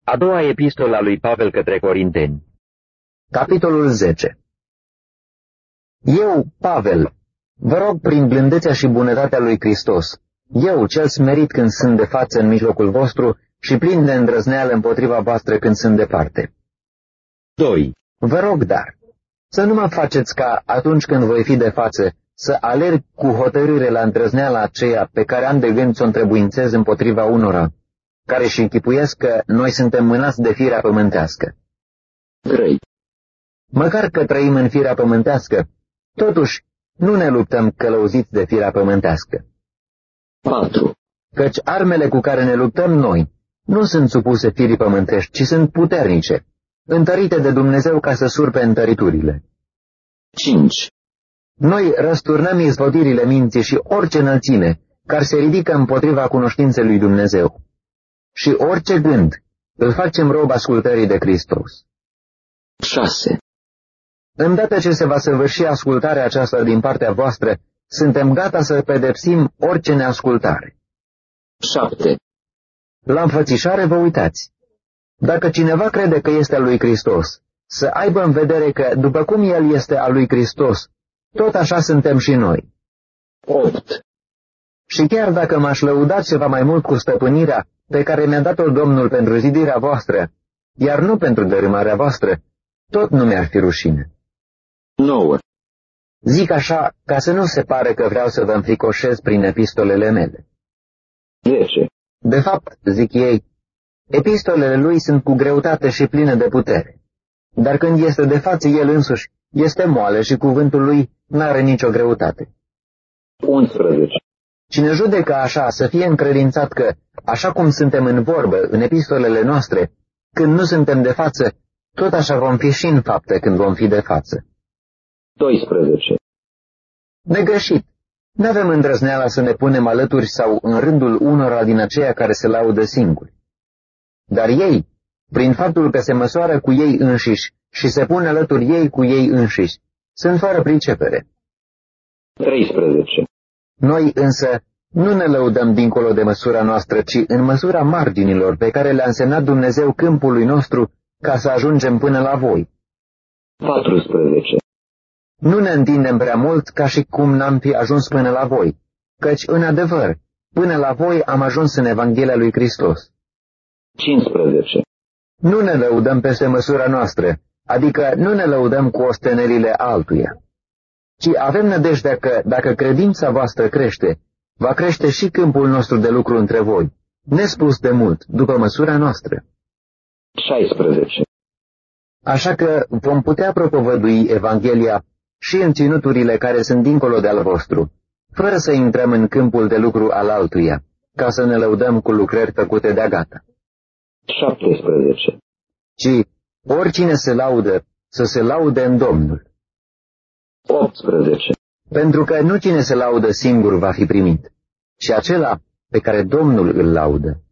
A doua epistolă a lui Pavel către Corinteni. Capitolul 10. Eu, Pavel, vă rog prin blândețea și bunătatea lui Hristos, eu, cel smerit când sunt de față în mijlocul vostru și plin de îndrăzneală împotriva voastră când sunt departe. 2. Vă rog, dar, să nu mă faceți ca, atunci când voi fi de față, să alerg cu hotărâre la îndrăzneala aceea pe care am de gând să o întrebuințez împotriva unora, care își închipuiesc că noi suntem mânați de firea pământească. 3. Măcar că trăim în firea pământească, totuși nu ne luptăm călăuziți de firea pământească. 4. Căci armele cu care ne luptăm noi nu sunt supuse firii pământești, ci sunt puternice, întărite de Dumnezeu ca să surpe întăriturile. 5. Noi răsturnăm izvodirile minții și orice înălțime care se ridică împotriva cunoștinței lui Dumnezeu. Și orice gând îl facem rob ascultării de Hristos. 6. Îndată ce se va săvârși ascultarea aceasta din partea voastră, suntem gata să pedepsim orice neascultare. 7. La înfățișare vă uitați. Dacă cineva crede că este al lui Hristos, să aibă în vedere că, după cum El este al lui Hristos, tot așa suntem și noi. 8. Și chiar dacă m-aș lăuda ceva mai mult cu stăpânirea pe care mi-a dat-o Domnul pentru zidirea voastră, iar nu pentru dărâmarea voastră, tot nu mi-ar fi rușine. 9. Zic așa ca să nu se pare că vreau să vă înfricoșez prin epistolele mele. 10. De fapt, zic ei, epistolele lui sunt cu greutate și pline de putere. Dar când este de față el însuși, este moale și cuvântul lui n-are nicio greutate. 11. Cine judecă așa să fie încredințat că, așa cum suntem în vorbă, în epistolele noastre, când nu suntem de față, tot așa vom fi și în fapte când vom fi de față. 12. Negreșit. N-avem îndrăzneala să ne punem alături sau în rândul unora din aceia care se laudă singuri. Dar ei, prin faptul că se măsoară cu ei înșiși și se pun alături ei cu ei înșiși, sunt fără pricepere. 13. Noi însă nu ne lăudăm dincolo de măsura noastră, ci în măsura marginilor pe care le-a însemnat Dumnezeu câmpului nostru ca să ajungem până la voi. 14. Nu ne întindem prea mult ca și cum n-am fi ajuns până la voi, căci, în adevăr, până la voi am ajuns în Evanghelia lui Hristos. 15. Nu ne lăudăm peste măsura noastră, adică nu ne lăudăm cu ostenerile altuia, ci avem nădejdea că, dacă credința voastră crește, va crește și câmpul nostru de lucru între voi, nespus de mult, după măsura noastră. 16. Așa că vom putea propovădui Evanghelia și în ținuturile care sunt dincolo de al vostru, fără să intrăm în câmpul de lucru al altuia, ca să ne lăudăm cu lucrări făcute de-a gata. 17. Ci oricine se laudă, să se laude în Domnul. 18. Pentru că nu cine se laudă singur va fi primit, ci acela pe care Domnul îl laudă.